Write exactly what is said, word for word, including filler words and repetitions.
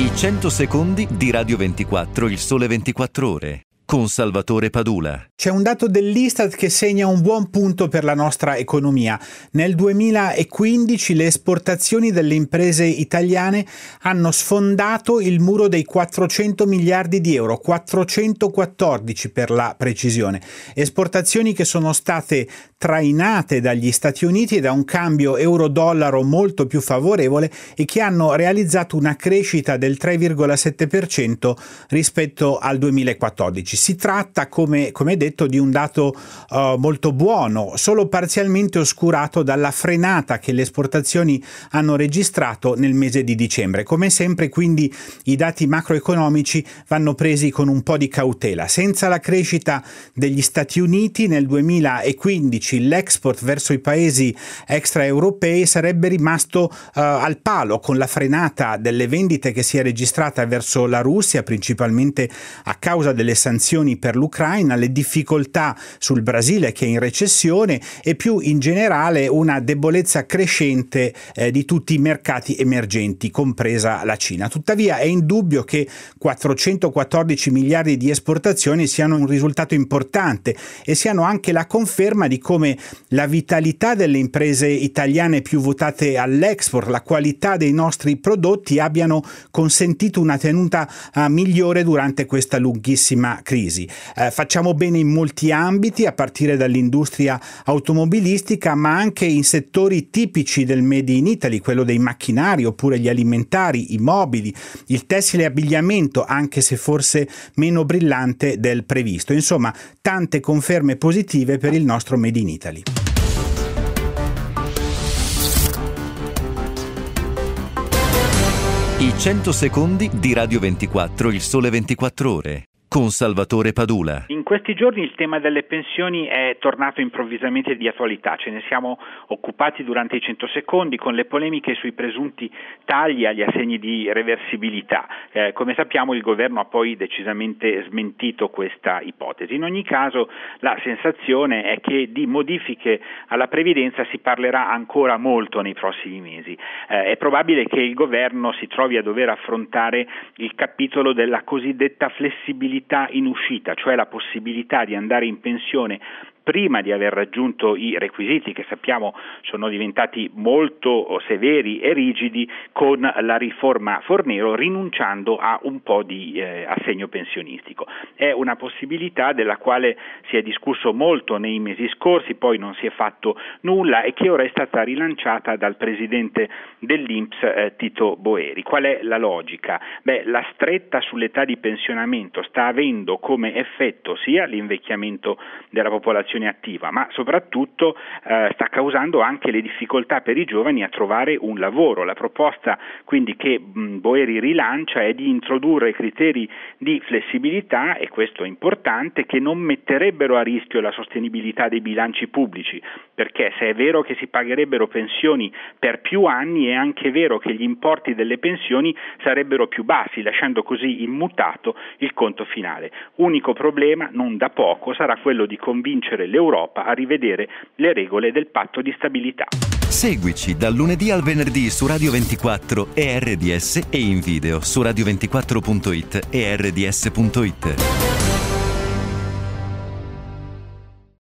I cento secondi di Radio ventiquattro, il sole ventiquattro ore, con Salvatore Padula. C'è un dato dell'Istat che segna un buon punto per la nostra economia. Nel duemilaquindici le esportazioni delle imprese italiane hanno sfondato il muro dei quattrocento miliardi di euro, quattrocentoquattordici per la precisione. Esportazioni che sono state trainate dagli Stati Uniti e da un cambio euro-dollaro molto più favorevole e che hanno realizzato una crescita del tre virgola sette per cento rispetto al duemilaquattordici. Si tratta, come, come detto, di un dato uh, molto buono, solo parzialmente oscurato dalla frenata che le esportazioni hanno registrato nel mese di dicembre. Come sempre, quindi, i dati macroeconomici vanno presi con un po' di cautela. Senza la crescita degli Stati Uniti nel duemilaquindici l'export verso i paesi extraeuropei sarebbe rimasto uh, al palo, con la frenata delle vendite che si è registrata verso la Russia, principalmente a causa delle sanzioni per l'Ucraina, le difficoltà sul Brasile che è in recessione e più in generale una debolezza crescente eh, di tutti i mercati emergenti, compresa la Cina. Tuttavia è indubbio che quattrocentoquattordici miliardi di esportazioni siano un risultato importante e siano anche la conferma di come la vitalità delle imprese italiane più votate all'export, la qualità dei nostri prodotti abbiano consentito una tenuta uh, migliore durante questa lunghissima crisi. Eh, facciamo bene in molti ambiti, a partire dall'industria automobilistica, ma anche in settori tipici del Made in Italy, quello dei macchinari oppure gli alimentari, i mobili, il tessile e abbigliamento, anche se forse meno brillante del previsto. Insomma, tante conferme positive per il nostro Made in Italy. I cento secondi di Radio ventiquattro, il sole ventiquattro ore, con Salvatore Padula. In questi giorni il tema delle pensioni è tornato improvvisamente di attualità. Ce ne siamo occupati durante i cento secondi con le polemiche sui presunti tagli agli assegni di reversibilità. Eh, come sappiamo il governo ha poi decisamente smentito questa ipotesi. In ogni caso la sensazione è che di modifiche alla previdenza si parlerà ancora molto nei prossimi mesi. Eh, è probabile che il governo si trovi a dover affrontare il capitolo della cosiddetta flessibilità in uscita, cioè la possibilità di andare in pensione prima di aver raggiunto i requisiti che sappiamo sono diventati molto severi e rigidi con la riforma Fornero, rinunciando a un po' di eh, assegno pensionistico. È una possibilità della quale si è discusso molto nei mesi scorsi, poi non si è fatto nulla e che ora è stata rilanciata dal presidente dell'I N P S eh, Tito Boeri. Qual è la logica? Beh, la stretta sull'età di pensionamento sta avendo come effetto sia l'invecchiamento della popolazione attiva, ma soprattutto eh, sta causando anche le difficoltà per i giovani a trovare un lavoro. La proposta quindi che mh, Boeri rilancia è di introdurre criteri di flessibilità, e questo è importante, che non metterebbero a rischio la sostenibilità dei bilanci pubblici, perché se è vero che si pagherebbero pensioni per più anni, è anche vero che gli importi delle pensioni sarebbero più bassi, lasciando così immutato il conto finale. Unico problema, non da poco, sarà quello di convincere l'Europa a rivedere le regole del patto di stabilità. Seguici dal lunedì al venerdì su Radio ventiquattro e R D S e in video su radio ventiquattro punto it e R D S punto it.